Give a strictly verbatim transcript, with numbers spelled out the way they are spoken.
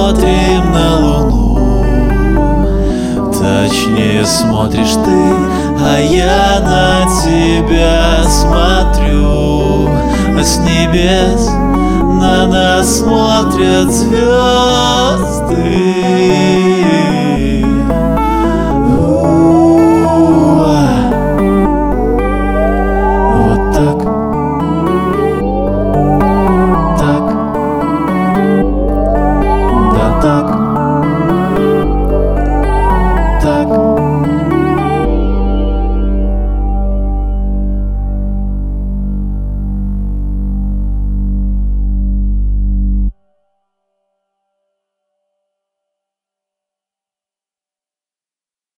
смотрим на Луну. Точнее смотришь ты, а я на тебя смотрю. А с небес на нас смотрят звезды.